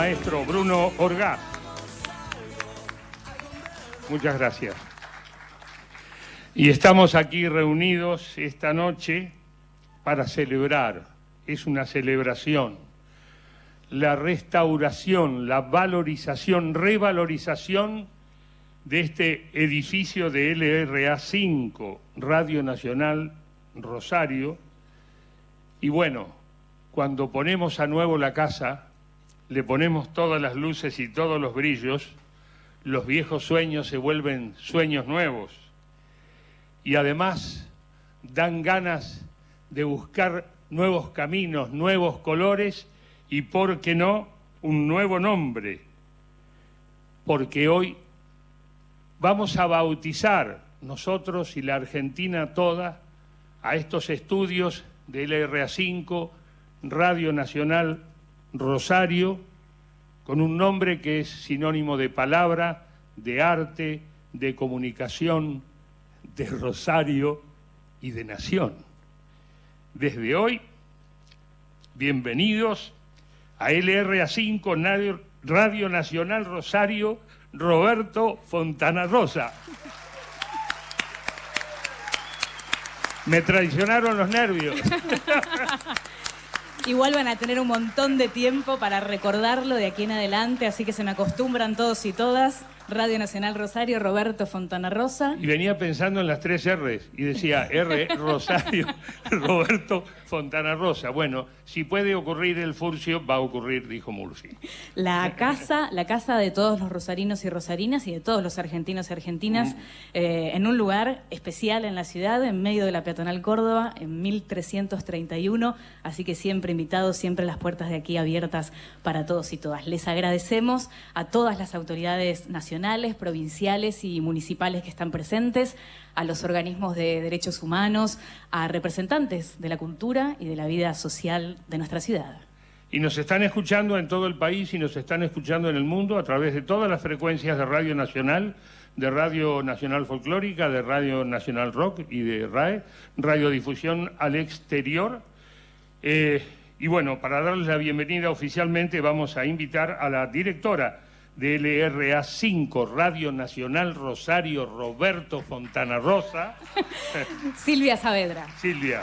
maestro Bruno Orgaz. Muchas gracias. Y estamos aquí reunidos esta noche para celebrar, es una celebración, la restauración, la valorización, revalorización de este edificio de LRA 5, Radio Nacional Rosario. Y bueno, cuando ponemos a nuevo la casa, le ponemos todas las luces y todos los brillos, los viejos sueños se vuelven sueños nuevos. Y además dan ganas de buscar nuevos caminos, nuevos colores y, ¿por qué no?, un nuevo nombre. Porque hoy vamos a bautizar nosotros y la Argentina toda a estos estudios de LRA 5, Radio Nacional Rosario, con un nombre que es sinónimo de palabra, de arte, de comunicación, de Rosario y de nación. Desde hoy, bienvenidos a LRA 5, Radio Nacional Rosario, Roberto Fontana Rosa. Me traicionaron los nervios. Igual van a tener un montón de tiempo para recordarlo de aquí en adelante, así que se me acostumbran todos y todas. Radio Nacional Rosario, Roberto Fontana Rosa. Y venía pensando en las 3 R's y decía R, Rosario, Roberto Fontana Rosa. Bueno, si puede ocurrir el furcio, va a ocurrir, dijo Murphy. La casa de todos los rosarinos y rosarinas y de todos los argentinos y argentinas, en un lugar especial en la ciudad, en medio de la peatonal Córdoba, en 1331. Así que siempre invitados, siempre las puertas de aquí abiertas para todos y todas. Les agradecemos a todas las autoridades nacionales, provinciales y municipales que están presentes, a los organismos de derechos humanos, a representantes de la cultura y de la vida social de nuestra ciudad. Y nos están escuchando en todo el país y nos están escuchando en el mundo a través de todas las frecuencias de Radio Nacional, de Radio Nacional Folclórica, de Radio Nacional Rock y de RAE, Radiodifusión al Exterior. Y bueno, para darles la bienvenida oficialmente vamos a invitar a la directora de LRA 5, Radio Nacional Rosario, Roberto Fontana Rosa. Silvia Saavedra. Silvia.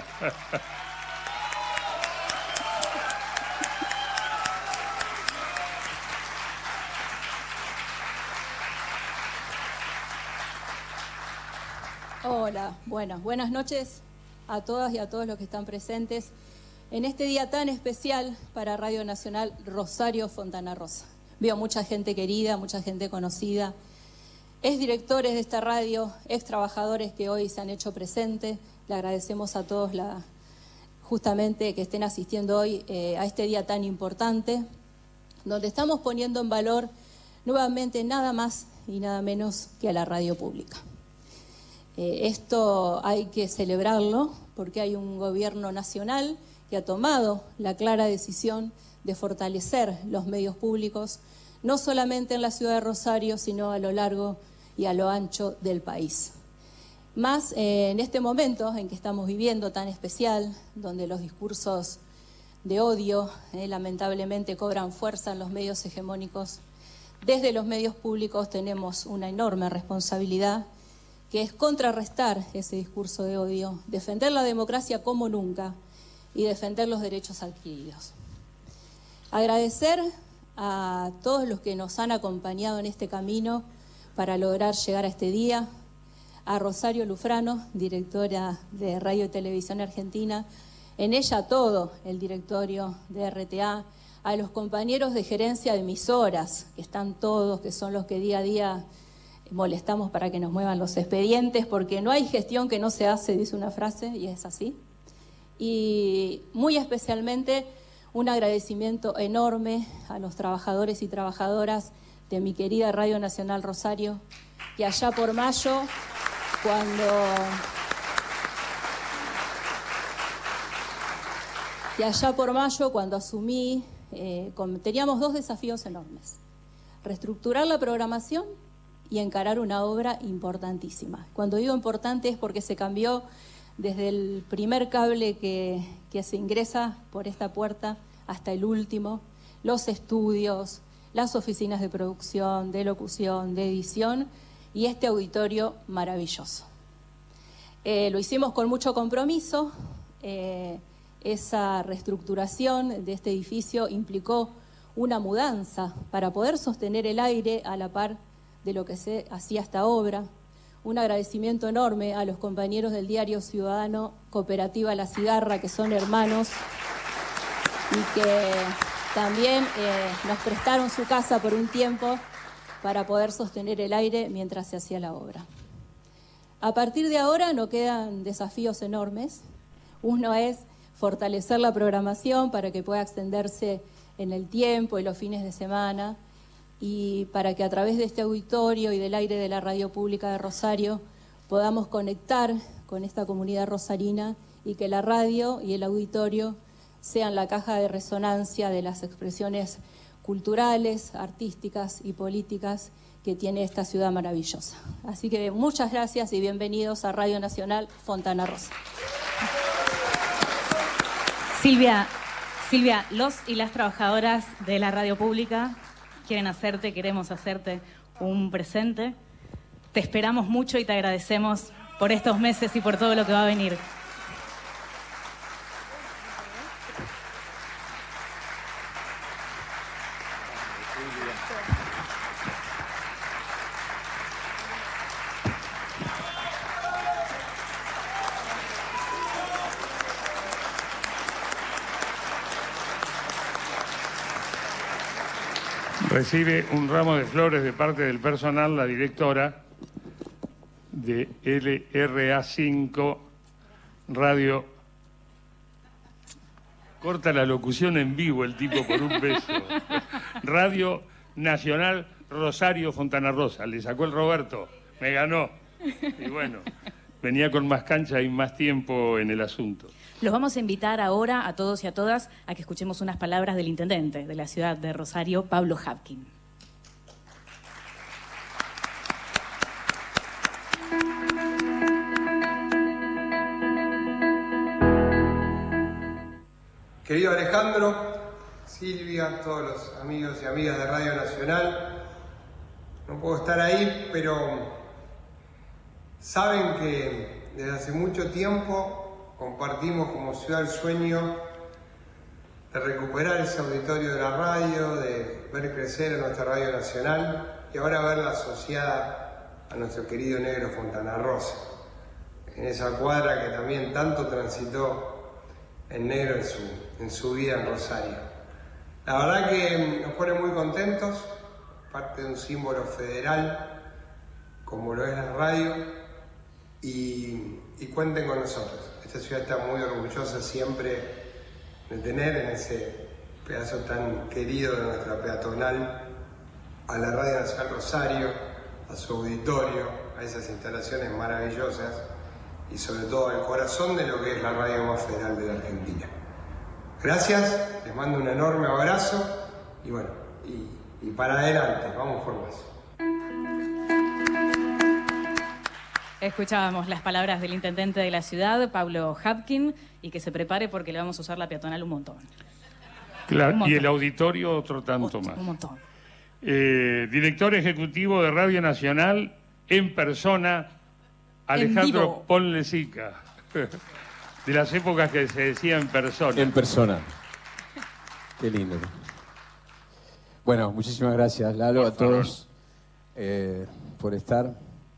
Hola, bueno, buenas noches a todas y a todos los que están presentes en este día tan especial para Radio Nacional Rosario Fontana Rosa. Veo mucha gente querida, mucha gente conocida, ex directores de esta radio, ex trabajadores que hoy se han hecho presentes. Le agradecemos a todos justamente que estén asistiendo hoy a este día tan importante, donde estamos poniendo en valor nuevamente nada más y nada menos que a la radio pública. Esto hay que celebrarlo porque hay un gobierno nacional que ha tomado la clara decisión de fortalecer los medios públicos, no solamente en la ciudad de Rosario, sino a lo largo y a lo ancho del país. Más en este momento en que estamos viviendo tan especial, donde los discursos de odio lamentablemente cobran fuerza en los medios hegemónicos, desde los medios públicos tenemos una enorme responsabilidad, que es contrarrestar ese discurso de odio, defender la democracia como nunca y defender los derechos adquiridos. Agradecer a todos los que nos han acompañado en este camino para lograr llegar a este día, a Rosario Lufrano, directora de Radio y Televisión Argentina, en ella todo el directorio de RTA, a los compañeros de gerencia de emisoras, que están todos, que son los que día a día molestamos para que nos muevan los expedientes, porque no hay gestión que no se hace, dice una frase, y es así. Y muy especialmente un agradecimiento enorme a los trabajadores y trabajadoras de mi querida Radio Nacional Rosario, que allá por mayo, cuando asumí, teníamos 2 desafíos enormes: reestructurar la programación y encarar una obra importantísima. Cuando digo importante es porque se cambió desde el primer cable que se ingresa por esta puerta hasta el último, los estudios, las oficinas de producción, de locución, de edición y este auditorio maravilloso. Lo hicimos con mucho compromiso. Esa reestructuración de este edificio implicó una mudanza para poder sostener el aire a la par de lo que se hacía esta obra. Un agradecimiento enorme a los compañeros del diario Ciudadano, Cooperativa La Cigarra, que son hermanos y que también nos prestaron su casa por un tiempo para poder sostener el aire mientras se hacía la obra. A partir de ahora nos quedan desafíos enormes. Uno es fortalecer la programación para que pueda extenderse en el tiempo y los fines de semana, y para que a través de este auditorio y del aire de la radio pública de Rosario podamos conectar con esta comunidad rosarina y que la radio y el auditorio sean la caja de resonancia de las expresiones culturales, artísticas y políticas que tiene esta ciudad maravillosa. Así que muchas gracias y bienvenidos a Radio Nacional Fontana Rosa. Silvia, los y las trabajadoras de la radio pública queremos hacerte un presente. Te esperamos mucho y te agradecemos por estos meses y por todo lo que va a venir. Recibe un ramo de flores de parte del personal la directora de LRA5 Radio. Corta la locución en vivo el tipo por un beso. Radio Nacional Rosario Fontana Rosa. Le sacó el Roberto, me ganó. Y bueno, venía con más cancha y más tiempo en el asunto. Los vamos a invitar ahora a todos y a todas a que escuchemos unas palabras del intendente de la ciudad de Rosario, Pablo Habkin. Querido Alejandro, Silvia, todos los amigos y amigas de Radio Nacional, no puedo estar ahí, pero saben que desde hace mucho tiempo compartimos como ciudad el sueño de recuperar ese auditorio de la radio, de ver crecer a nuestra Radio Nacional y ahora verla asociada a nuestro querido negro Fontana Rosa, en esa cuadra que también tanto transitó el negro en su vida en Rosario. La verdad que nos pone muy contentos, parte de un símbolo federal como lo es la radio, y cuenten con nosotros. Esta ciudad está muy orgullosa siempre de tener en ese pedazo tan querido de nuestra peatonal a la Radio Nacional Rosario, a su auditorio, a esas instalaciones maravillosas y sobre todo al corazón de lo que es la radio más federal de la Argentina. Gracias, les mando un enorme abrazo y bueno, y para adelante, vamos por más. Escuchábamos las palabras del intendente de la ciudad, Pablo Habkin, y que se prepare porque le vamos a usar la peatonal un montón. Claro, un montón. Y el auditorio otro tanto más. Un montón. Director ejecutivo de Radio Nacional, en persona, Alejandro Ponlecica. De las épocas que se decía en persona. En persona. Qué lindo. Bueno, muchísimas gracias, Lalo, a todos por estar.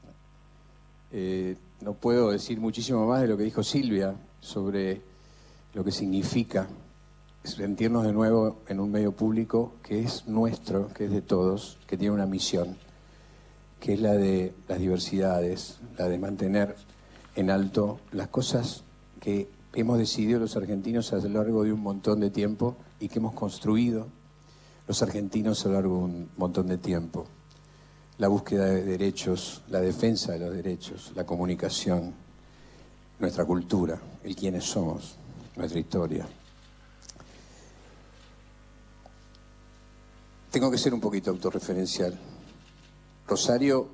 No puedo decir muchísimo más de lo que dijo Silvia sobre lo que significa sentirnos de nuevo en un medio público que es nuestro, que es de todos, que tiene una misión, que es la de las diversidades, la de mantener en alto las cosas que hemos decidido los argentinos a lo largo de un montón de tiempo y que hemos construido los argentinos a lo largo de un montón de tiempo. La búsqueda de derechos, la defensa de los derechos, la comunicación, nuestra cultura, el quiénes somos, nuestra historia. Tengo que ser un poquito autorreferencial. Rosario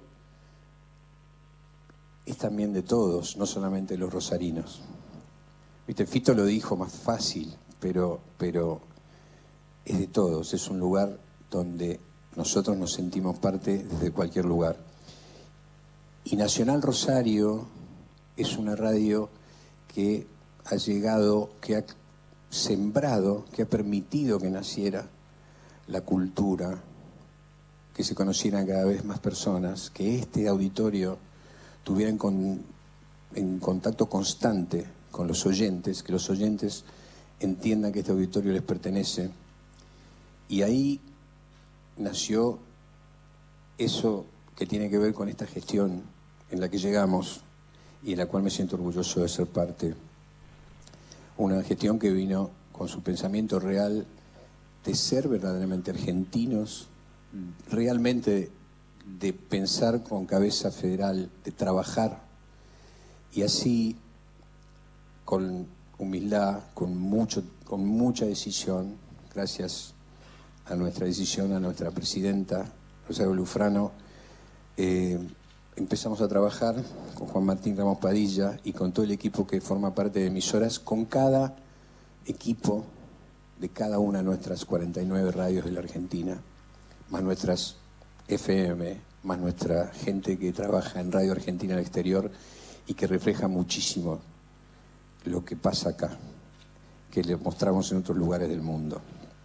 es también de todos, no solamente de los rosarinos. Viste, Fito lo dijo más fácil, pero es de todos. Es un lugar donde nosotros nos sentimos parte desde cualquier lugar. Y Nacional Rosario es una radio que ha llegado, que ha sembrado, que ha permitido que naciera la cultura, que se conocieran cada vez más personas, que este auditorio tuviera en contacto constante con los oyentes, que los oyentes entiendan que este auditorio les pertenece. Y ahí nació eso que tiene que ver con esta gestión en la que llegamos y en la cual me siento orgulloso de ser parte. Una gestión que vino con su pensamiento real de ser verdaderamente argentinos, realmente de pensar con cabeza federal, de trabajar, y así con humildad, con mucha decisión, gracias a nuestra decisión, a nuestra presidenta, Rosario Lufrano, empezamos a trabajar con Juan Martín Ramos Padilla y con todo el equipo que forma parte de Emisoras, con cada equipo de cada una de nuestras 49 radios de la Argentina, más nuestras FM, más nuestra gente que trabaja en Radio Argentina al exterior y que refleja muchísimo lo que pasa acá, que le mostramos en otros lugares del mundo.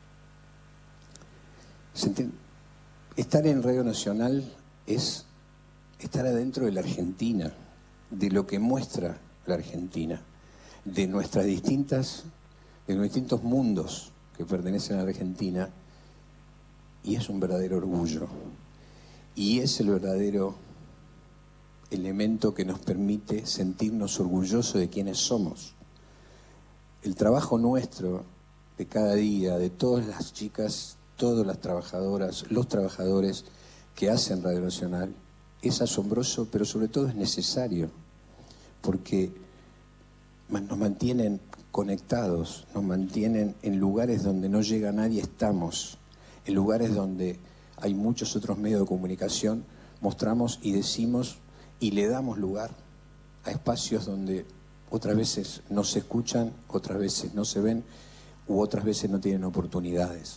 Estar en Radio Nacional es estar adentro de la Argentina, de lo que muestra la Argentina, de los distintos mundos que pertenecen a la Argentina, y es un verdadero orgullo. Y es el verdadero elemento que nos permite sentirnos orgullosos de quienes somos. El trabajo nuestro de cada día, de todas las chicas, todas las trabajadoras, los trabajadores que hacen Radio Nacional, es asombroso, pero sobre todo es necesario, porque nos mantienen conectados, nos mantienen en lugares donde no llega nadie, estamos, en lugares donde hay muchos otros medios de comunicación, mostramos y decimos y le damos lugar a espacios donde otras veces no se escuchan, otras veces no se ven, u otras veces no tienen oportunidades.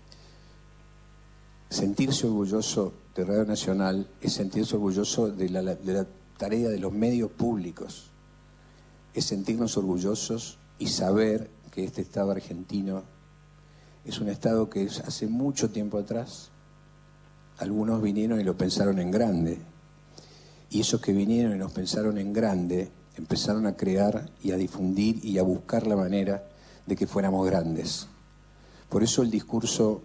Sentirse orgulloso de Radio Nacional es sentirse orgulloso de la tarea de los medios públicos, es sentirnos orgullosos y saber que este Estado argentino es un Estado que hace mucho tiempo atrás algunos vinieron y lo pensaron en grande, y esos que vinieron y nos pensaron en grande empezaron a crear y a difundir y a buscar la manera de que fuéramos grandes. Por eso el discurso,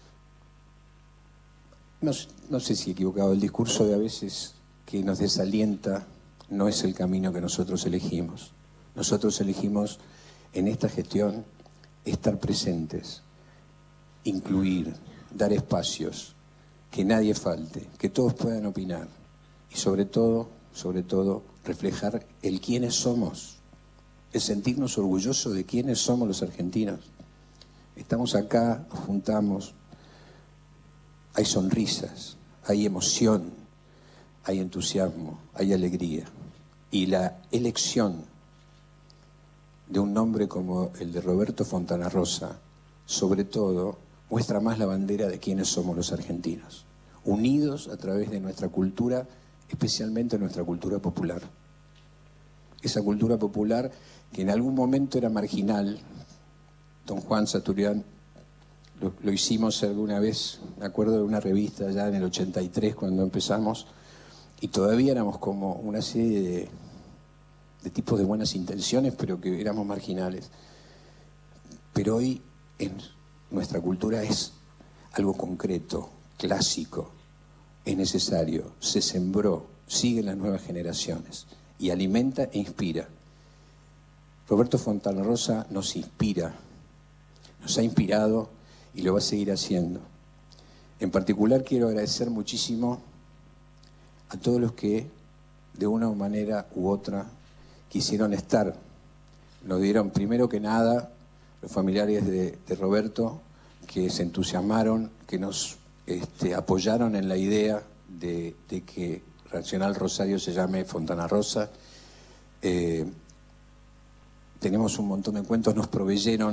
no sé si he equivocado, el discurso de a veces que nos desalienta no es el camino que nosotros elegimos. Nosotros elegimos en esta gestión estar presentes, incluir, dar espacios, que nadie falte, que todos puedan opinar y sobre todo, reflejar el quiénes somos, el sentirnos orgullosos de quiénes somos los argentinos. Estamos acá, nos juntamos, hay sonrisas, hay emoción, hay entusiasmo, hay alegría. Y la elección de un nombre como el de Roberto Fontana Rosa, sobre todo, muestra más la bandera de quiénes somos los argentinos, unidos a través de nuestra cultura, especialmente nuestra cultura popular. Esa cultura popular que en algún momento era marginal. Don Juan Saturián lo hicimos alguna vez, me acuerdo de una revista ya en el 83 cuando empezamos, y todavía éramos como una serie de tipos de buenas intenciones, pero que éramos marginales. Pero hoy en nuestra cultura es algo concreto, clásico, es necesario, se sembró, siguen las nuevas generaciones y alimenta e inspira. Roberto Fontana Rosa nos inspira, nos ha inspirado y lo va a seguir haciendo. En particular quiero agradecer muchísimo a todos los que de una manera u otra quisieron estar. Nos dieron primero que nada los familiares de Roberto, que se entusiasmaron, que nos apoyaron en la idea de que Nacional Rosario se llame Fontana Rosa. Tenemos un montón de cuentos, nos proveyeron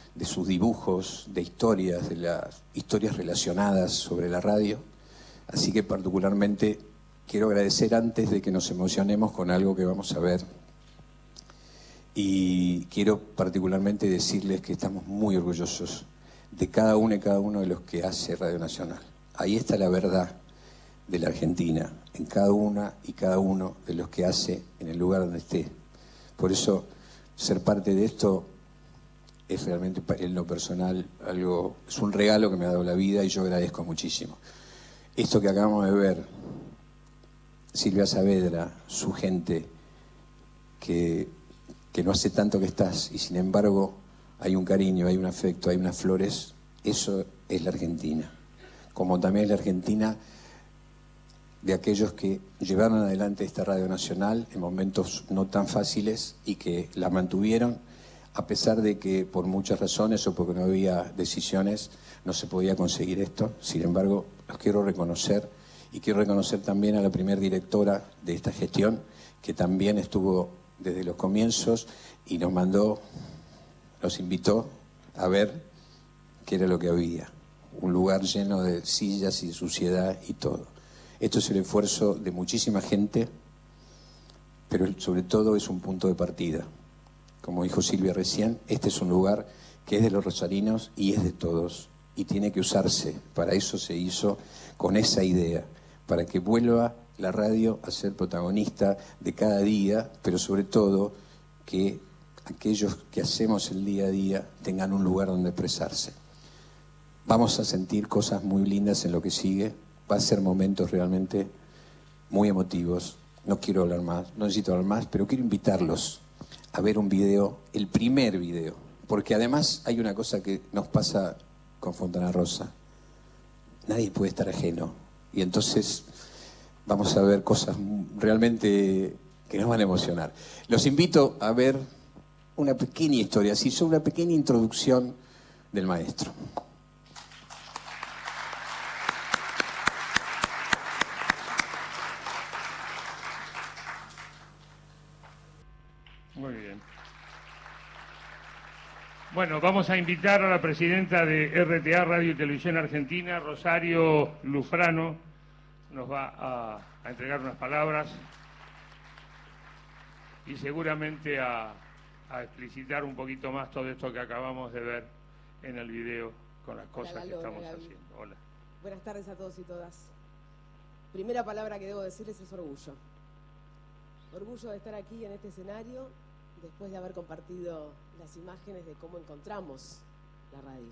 de sus dibujos, de historias, de las historias relacionadas sobre la radio. Así que particularmente quiero agradecer antes de que nos emocionemos con algo que vamos a ver. Y quiero particularmente decirles que estamos muy orgullosos de cada uno y cada uno de los que hace Radio Nacional. Ahí está la verdad de la Argentina, en cada una y cada uno de los que hace en el lugar donde esté. Por eso, ser parte de esto es realmente, en lo personal, es un regalo que me ha dado la vida y yo agradezco muchísimo. Esto que acabamos de ver, Silvia Saavedra, su gente, que no hace tanto que estás y sin embargo hay un cariño, hay un afecto, hay unas flores, eso es la Argentina. Como también es la Argentina de aquellos que llevaron adelante esta Radio Nacional en momentos no tan fáciles y que la mantuvieron, a pesar de que por muchas razones o porque no había decisiones no se podía conseguir esto. Sin embargo, los quiero reconocer y quiero reconocer también a la primera directora de esta gestión, que también estuvo desde los comienzos y nos invitó a ver qué era lo que había. Un lugar lleno de sillas y de suciedad y todo. Esto es el esfuerzo de muchísima gente, pero sobre todo es un punto de partida. Como dijo Silvia recién, este es un lugar que es de los rosarinos y es de todos. Y tiene que usarse. Para eso se hizo con esa idea, para que vuelva la radio a ser protagonista de cada día, pero sobre todo que aquellos que hacemos el día a día tengan un lugar donde expresarse. Vamos a sentir cosas muy lindas en lo que sigue. Va a ser momentos realmente muy emotivos. No quiero hablar más, no necesito hablar más, pero quiero invitarlos a ver un video, el primer video, porque además hay una cosa que nos pasa con Fontana Rosa. Nadie puede estar ajeno. Y entonces vamos a ver cosas realmente que nos van a emocionar. Los invito a ver una pequeña historia, así, solo una pequeña introducción del maestro. Muy bien. Bueno, vamos a invitar a la presidenta de RTA, Radio y Televisión Argentina, Rosario Lufrano. Nos va a entregar unas palabras y seguramente a explicitar un poquito más todo esto que acabamos de ver en el video con las cosas que estamos haciendo. Hola. Buenas tardes a todos y todas. Primera palabra que debo decirles es orgullo. Orgullo de estar aquí en este escenario después de haber compartido las imágenes de cómo encontramos la radio.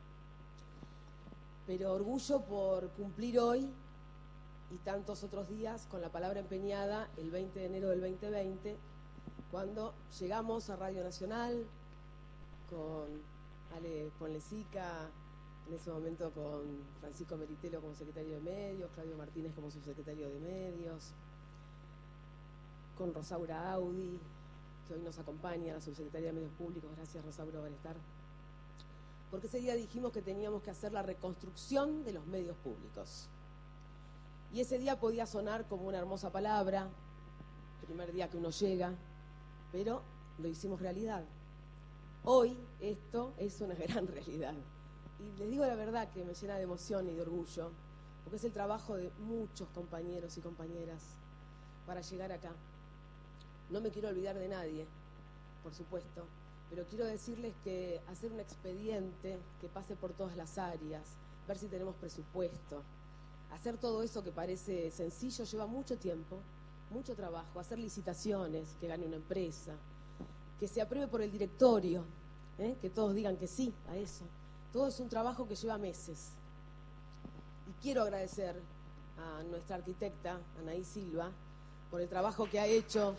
Pero orgullo por cumplir hoy y tantos otros días con la palabra empeñada el 20 de enero del 2020, cuando llegamos a Radio Nacional con Ale Ponlecica, en ese momento con Francisco Meritelo como secretario de Medios, Claudio Martínez como subsecretario de Medios, con Rosaura Audi, que hoy nos acompaña, la subsecretaria de Medios Públicos. Gracias, Rosaura, por estar. Porque ese día dijimos que teníamos que hacer la reconstrucción de los medios públicos. Y ese día podía sonar como una hermosa palabra, primer día que uno llega, pero lo hicimos realidad. Hoy esto es una gran realidad. Y les digo la verdad que me llena de emoción y de orgullo, porque es el trabajo de muchos compañeros y compañeras para llegar acá. No me quiero olvidar de nadie, por supuesto, pero quiero decirles que hacer un expediente que pase por todas las áreas, ver si tenemos presupuesto, hacer todo eso que parece sencillo lleva mucho tiempo, mucho trabajo, hacer licitaciones, que gane una empresa, que se apruebe por el directorio, que todos digan que sí a eso. Todo es un trabajo que lleva meses. Y quiero agradecer a nuestra arquitecta, Anaí Silva, por el trabajo que ha hecho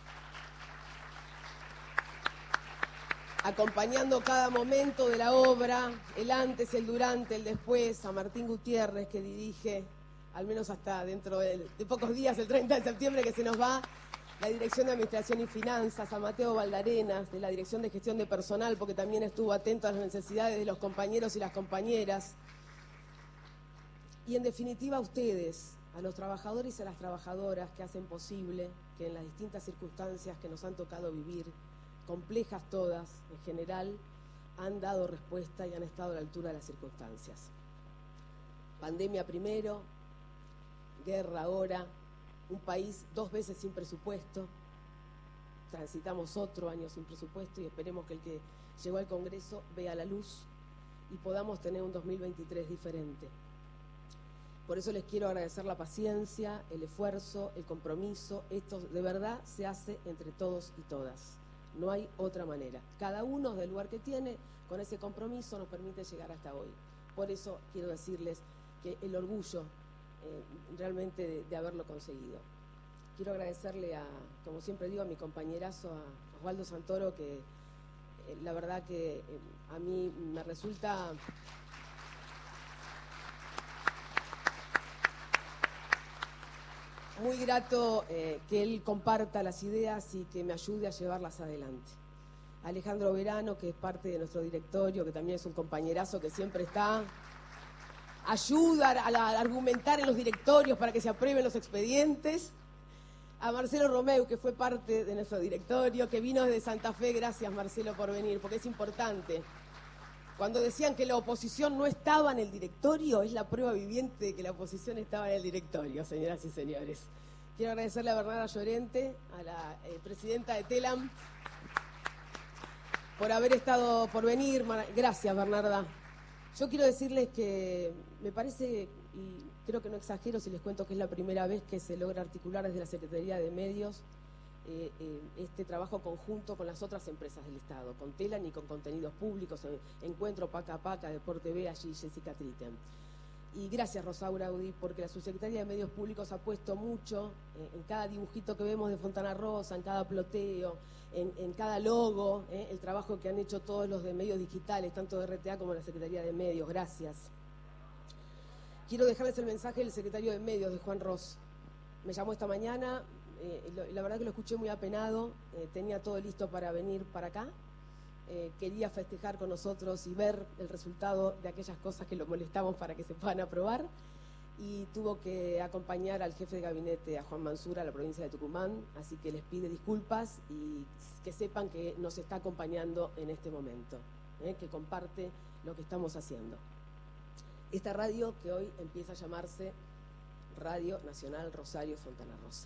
acompañando cada momento de la obra, el antes, el durante, el después, a Martín Gutiérrez, que dirige, al menos hasta dentro de pocos días, el 30 de septiembre, que se nos va, la Dirección de Administración y Finanzas, a Mateo Valdarenas, de la Dirección de Gestión de Personal, porque también estuvo atento a las necesidades de los compañeros y las compañeras. Y en definitiva a ustedes, a los trabajadores y a las trabajadoras que hacen posible que en las distintas circunstancias que nos han tocado vivir, complejas todas en general, han dado respuesta y han estado a la altura de las circunstancias. Pandemia primero, guerra ahora, un país 2 veces sin presupuesto, transitamos otro año sin presupuesto y esperemos que el que llegó al Congreso vea la luz y podamos tener un 2023 diferente. Por eso les quiero agradecer la paciencia, el esfuerzo, el compromiso. Esto de verdad se hace entre todos y todas. No hay otra manera. Cada uno del lugar que tiene, con ese compromiso nos permite llegar hasta hoy. Por eso quiero decirles que el orgullo realmente de haberlo conseguido. Quiero agradecerle como siempre digo, a mi compañerazo, a Osvaldo Santoro, que la verdad que a mí me resulta muy grato que él comparta las ideas y que me ayude a llevarlas adelante. Alejandro Verano, que es parte de nuestro directorio, que también es un compañerazo que siempre está, ayuda a argumentar en los directorios para que se aprueben los expedientes. A Marcelo Romeu, que fue parte de nuestro directorio, que vino desde Santa Fe. Gracias, Marcelo, por venir, porque es importante. Cuando decían que la oposición no estaba en el directorio, es la prueba viviente de que la oposición estaba en el directorio, señoras y señores. Quiero agradecerle a Bernarda Llorente, a la presidenta de TELAM, por venir. Gracias, Bernarda. Yo quiero decirles que me parece, y creo que no exagero si les cuento que es la primera vez que se logra articular desde la Secretaría de Medios este trabajo conjunto con las otras empresas del Estado, con TELAM y con Contenidos Públicos, Encuentro, Paca Paca, Deporte B, allí Jessica Tritten. Y gracias, Rosaura Audi, porque la Subsecretaría de Medios Públicos ha puesto mucho en cada dibujito que vemos de Fontana Rosa, en cada ploteo, en cada logo, el trabajo que han hecho todos los de medios digitales, tanto de RTA como de la Secretaría de Medios. Gracias. Quiero dejarles el mensaje del secretario de Medios, de Juan Ross. Me llamó esta mañana, la verdad que lo escuché muy apenado, tenía todo listo para venir para acá. Quería festejar con nosotros y ver el resultado de aquellas cosas que lo molestamos para que se puedan aprobar, y tuvo que acompañar al jefe de gabinete, a Juan Mansura, a la provincia de Tucumán, así que les pide disculpas y que sepan que nos está acompañando en este momento, que comparte lo que estamos haciendo. Esta radio que hoy empieza a llamarse Radio Nacional Rosario Fontana Rosa.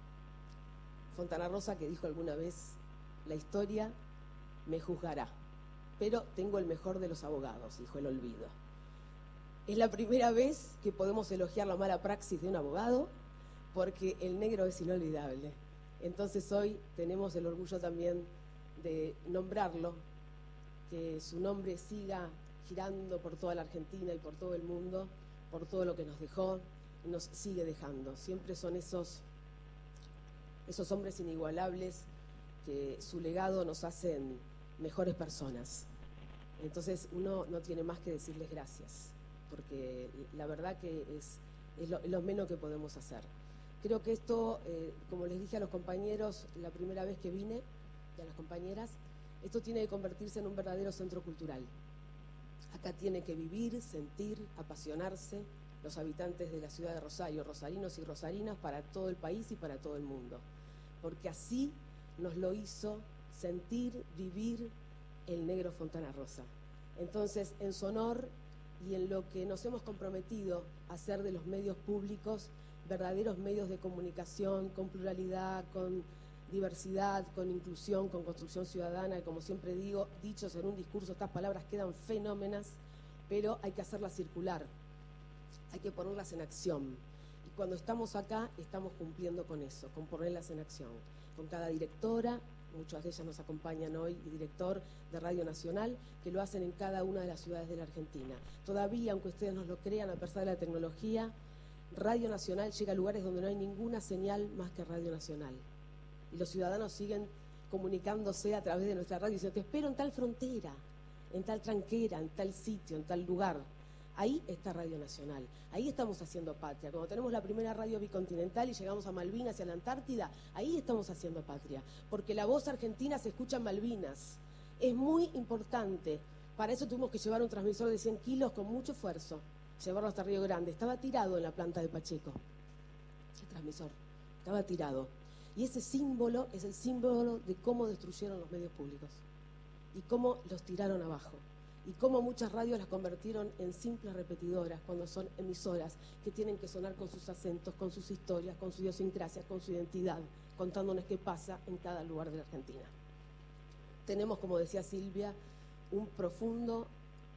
Fontana Rosa, que dijo alguna vez: la historia me juzgará, pero tengo el mejor de los abogados, dijo el olvido. Es la primera vez que podemos elogiar la mala praxis de un abogado, porque el negro es inolvidable. Entonces hoy tenemos el orgullo también de nombrarlo, que su nombre siga girando por toda la Argentina y por todo el mundo, por todo lo que nos dejó y nos sigue dejando. Siempre son esos hombres inigualables que su legado nos hacen mejores personas. Entonces uno no tiene más que decirles gracias, porque la verdad que es lo menos que podemos hacer. Creo que esto, como les dije a los compañeros la primera vez que vine, y a las compañeras, esto tiene que convertirse en un verdadero centro cultural. Acá tiene que vivir, sentir, apasionarse los habitantes de la ciudad de Rosario, rosarinos y rosarinas, para todo el país y para todo el mundo, porque así nos lo hizo sentir, vivir el negro Fontana Rosa. Entonces, en su honor y en lo que nos hemos comprometido a hacer de los medios públicos verdaderos medios de comunicación, con pluralidad, con diversidad, con inclusión, con construcción ciudadana, y como siempre digo, dichos en un discurso, estas palabras quedan fenómenas, pero hay que hacerlas circular, hay que ponerlas en acción. Y cuando estamos acá, estamos cumpliendo con eso, con ponerlas en acción. Con cada directora, muchas de ellas nos acompañan hoy, y director de Radio Nacional, que lo hacen en cada una de las ciudades de la Argentina. Todavía, aunque ustedes no lo crean, a pesar de la tecnología, Radio Nacional llega a lugares donde no hay ninguna señal más que Radio Nacional. Y los ciudadanos siguen comunicándose a través de nuestra radio, diciendo: te espero en tal frontera, en tal tranquera, en tal sitio, en tal lugar. Ahí está Radio Nacional, ahí estamos haciendo patria. Cuando tenemos la primera radio bicontinental y llegamos a Malvinas y a la Antártida, ahí estamos haciendo patria, porque la voz argentina se escucha en Malvinas. Es muy importante. Para eso tuvimos que llevar un transmisor de 100 kilos con mucho esfuerzo, llevarlo hasta Río Grande. Estaba tirado en la planta de Pacheco, el transmisor, estaba tirado. Y ese símbolo es el símbolo de cómo destruyeron los medios públicos. y cómo los tiraron abajo. Y cómo muchas radios las convirtieron en simples repetidoras cuando son emisoras que tienen que sonar con sus acentos, con sus historias, con su idiosincrasia, con su identidad, contándonos qué pasa en cada lugar de la Argentina. Tenemos, como decía Silvia, un profundo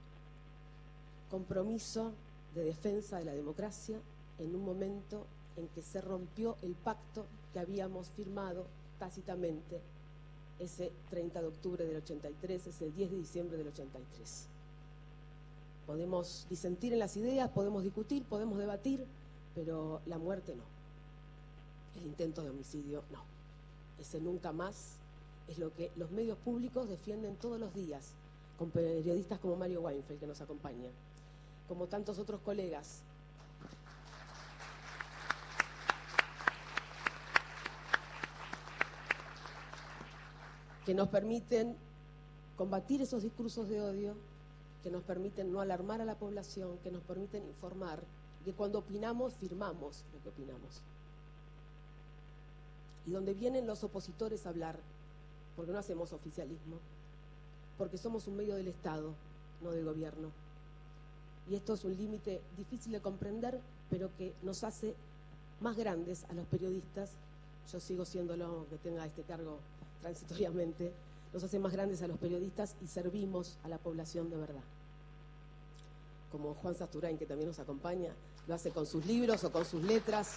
compromiso de defensa de la democracia en un momento en que se rompió el pacto que habíamos firmado tácitamente ese 30 de octubre del 83, ese 10 de diciembre del 83. Podemos disentir en las ideas, podemos discutir, podemos debatir, pero la muerte no. El intento de homicidio no. Ese nunca más es lo que los medios públicos defienden todos los días, con periodistas como Mario Weinfeld, que nos acompaña, como tantos otros colegas. Que nos permiten combatir esos discursos de odio, que nos permiten no alarmar a la población, que nos permiten informar, que cuando opinamos, firmamos lo que opinamos. Y donde vienen los opositores a hablar, porque no hacemos oficialismo, porque somos un medio del Estado, no del gobierno. Y esto es un límite difícil de comprender, pero que nos hace más grandes a los periodistas. Yo sigo siéndolo, aunque tenga este cargo transitoriamente, nos hace más grandes a los periodistas y servimos a la población de verdad. Como Juan Sasturain, que también nos acompaña, lo hace con sus libros o con sus letras.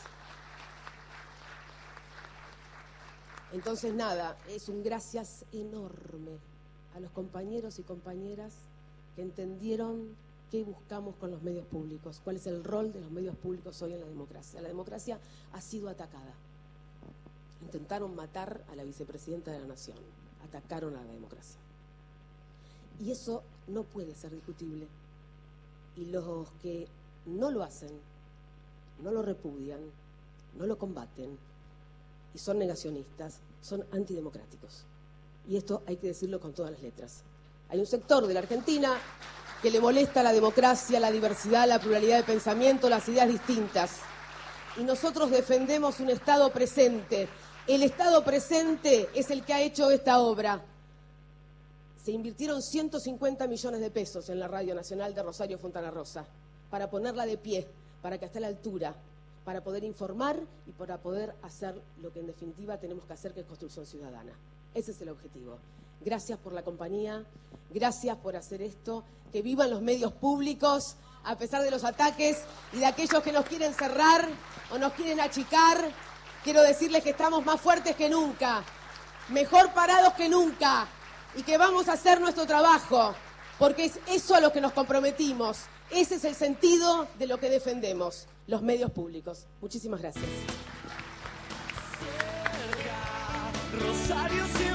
Entonces, nada, es un gracias enorme a los compañeros y compañeras que entendieron qué buscamos con los medios públicos, cuál es el rol de los medios públicos hoy en la democracia. La democracia ha sido atacada. Intentaron matar a la vicepresidenta de la Nación, atacaron a la democracia. Y eso no puede ser discutible. Y los que no lo hacen, no lo repudian, no lo combaten y son negacionistas, son antidemocráticos. Y esto hay que decirlo con todas las letras. Hay un sector de la Argentina que le molesta la democracia, la diversidad, la pluralidad de pensamiento, las ideas distintas. Y nosotros defendemos un Estado presente. El Estado presente es el que ha hecho esta obra. Se invirtieron 150 millones de pesos en la Radio Nacional de Rosario Fontana Rosa para ponerla de pie, para que esté a la altura, para poder informar y para poder hacer lo que en definitiva tenemos que hacer, que es construcción ciudadana. Ese es el objetivo. Gracias por la compañía, gracias por hacer esto, que vivan los medios públicos, a pesar de los ataques y de aquellos que nos quieren cerrar o nos quieren achicar. Quiero decirles que estamos más fuertes que nunca, mejor parados que nunca y que vamos a hacer nuestro trabajo, porque es eso a lo que nos comprometimos. Ese es el sentido de lo que defendemos, los medios públicos. Muchísimas gracias. Rosario.